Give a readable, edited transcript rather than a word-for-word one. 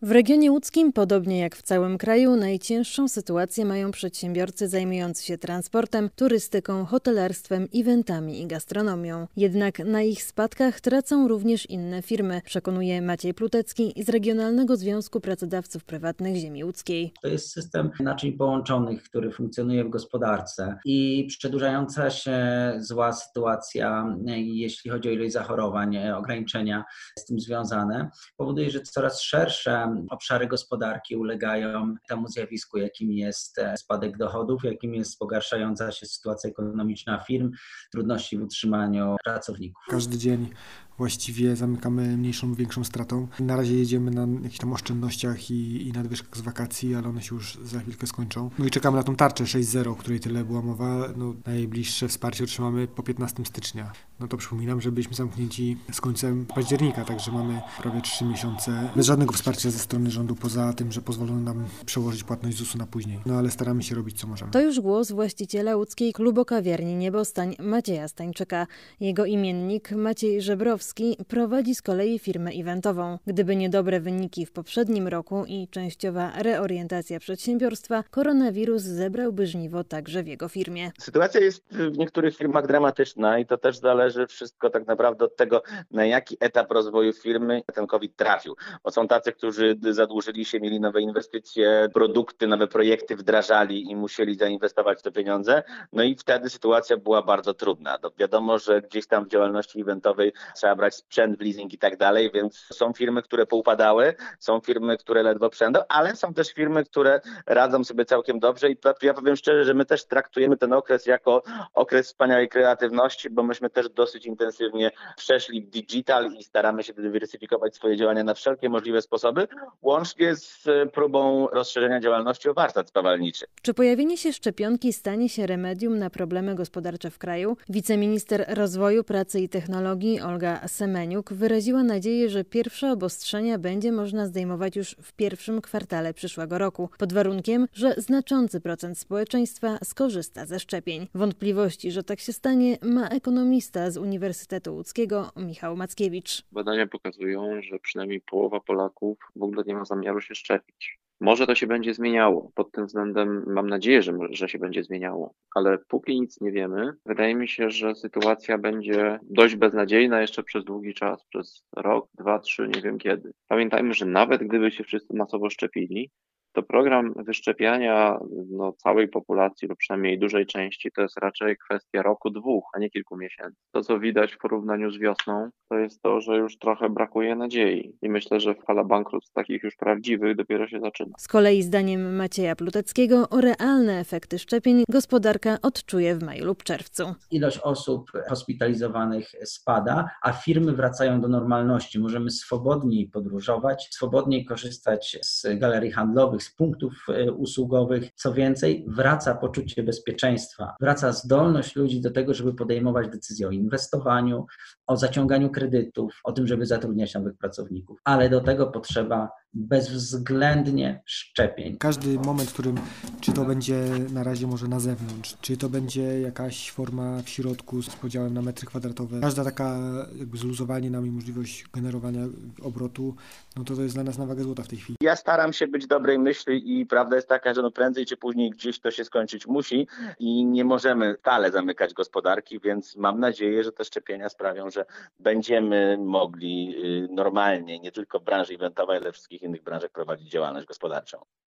W regionie łódzkim, podobnie jak w całym kraju, najcięższą sytuację mają przedsiębiorcy zajmujący się transportem, turystyką, hotelarstwem, eventami i gastronomią. Jednak na ich spadkach tracą również inne firmy, przekonuje Maciej Plutecki z Regionalnego Związku Pracodawców Prywatnych Ziemi Łódzkiej. To jest system naczyń połączonych, który funkcjonuje w gospodarce i przedłużająca się zła sytuacja, jeśli chodzi o ilość zachorowań, ograniczenia z tym związane, powoduje, że coraz szersze obszary gospodarki ulegają temu zjawisku, jakim jest spadek dochodów, jakim jest pogarszająca się sytuacja ekonomiczna firm, trudności w utrzymaniu pracowników. Każdy dzień właściwie zamykamy mniejszą lub większą stratą. Na razie jedziemy na jakichś tam oszczędnościach i nadwyżkach z wakacji, ale one się już za chwilkę skończą. No i czekamy na tą tarczę 6.0, o której tyle była mowa. Najbliższe wsparcie otrzymamy po 15 stycznia. To przypominam, że byliśmy zamknięci z końcem października, także mamy prawie 3 miesiące bez żadnego wsparcia ze strony rządu, poza tym, że pozwolono nam przełożyć płatność ZUS-u na później. Ale staramy się robić, co możemy. To już głos właściciela łódzkiej klubokawiarni Niebostań, Macieja Stańczyka. Jego imiennik Maciej Żebrowski prowadzi z kolei firmę eventową. Gdyby nie dobre wyniki w poprzednim roku i częściowa reorientacja przedsiębiorstwa, koronawirus zebrałby żniwo także w jego firmie. Sytuacja jest w niektórych firmach dramatyczna i to też zależy wszystko tak naprawdę od tego, na jaki etap rozwoju firmy ten COVID trafił. Bo są tacy, którzy zadłużyli się, mieli nowe inwestycje, produkty, nowe projekty wdrażali i musieli zainwestować w te pieniądze. No i wtedy sytuacja była bardzo trudna. Wiadomo, że gdzieś tam w działalności eventowej trzeba brać sprzęt w leasing i tak dalej, więc są firmy, które poupadały, są firmy, które ledwo przędą, ale są też firmy, które radzą sobie całkiem dobrze i ja powiem szczerze, że my też traktujemy ten okres jako okres wspaniałej kreatywności, bo myśmy też dosyć intensywnie przeszli w digital i staramy się dywersyfikować swoje działania na wszelkie możliwe sposoby, łącznie z próbą rozszerzenia działalności o warsztat spawalniczy. Czy pojawienie się szczepionki stanie się remedium na problemy gospodarcze w kraju? Wiceminister Rozwoju, Pracy i Technologii Olga Semeniuk wyraziła nadzieję, że pierwsze obostrzenia będzie można zdejmować już w pierwszym kwartale przyszłego roku, pod warunkiem, że znaczący procent społeczeństwa skorzysta ze szczepień. Wątpliwości, że tak się stanie, ma ekonomista z Uniwersytetu Łódzkiego Michał Mackiewicz. Badania pokazują, że przynajmniej połowa Polaków w ogóle nie ma zamiaru się szczepić. Może to się będzie zmieniało. Pod tym względem mam nadzieję, że się będzie zmieniało. Ale póki nic nie wiemy, wydaje mi się, że sytuacja będzie dość beznadziejna jeszcze przez długi czas, przez rok, 2, 3, nie wiem kiedy. Pamiętajmy, że nawet gdyby się wszyscy masowo szczepili, to program wyszczepiania całej populacji, lub przynajmniej dużej części, to jest raczej kwestia roku, 2, a nie kilku miesięcy. To, co widać w porównaniu z wiosną, to jest to, że już trochę brakuje nadziei. I myślę, że fala bankructw takich już prawdziwych dopiero się zaczyna. Z kolei zdaniem Macieja Pluteckiego realne efekty szczepień gospodarka odczuje w maju lub czerwcu. Ilość osób hospitalizowanych spada, a firmy wracają do normalności. Możemy swobodniej podróżować, swobodniej korzystać z galerii handlowych, z punktów usługowych. Co więcej, wraca poczucie bezpieczeństwa, wraca zdolność ludzi do tego, żeby podejmować decyzje o inwestowaniu, o zaciąganiu kredytów, o tym, żeby zatrudniać nowych pracowników. Ale do tego potrzeba bezwzględnie szczepień. Każdy moment, w którym, czy to będzie na razie może na zewnątrz, czy to będzie jakaś forma w środku z podziałem na metry kwadratowe, każda taka jakby zluzowanie nam i możliwość generowania obrotu, to jest dla nas na wagę złota w tej chwili. Ja staram się być dobrej myśli i prawda jest taka, że prędzej czy później gdzieś to się skończyć musi i nie możemy stale zamykać gospodarki, więc mam nadzieję, że te szczepienia sprawią, że będziemy mogli normalnie, nie tylko w branży eventowej, ale w wszystkich innych branżach prowadzić działalność gospodarczą.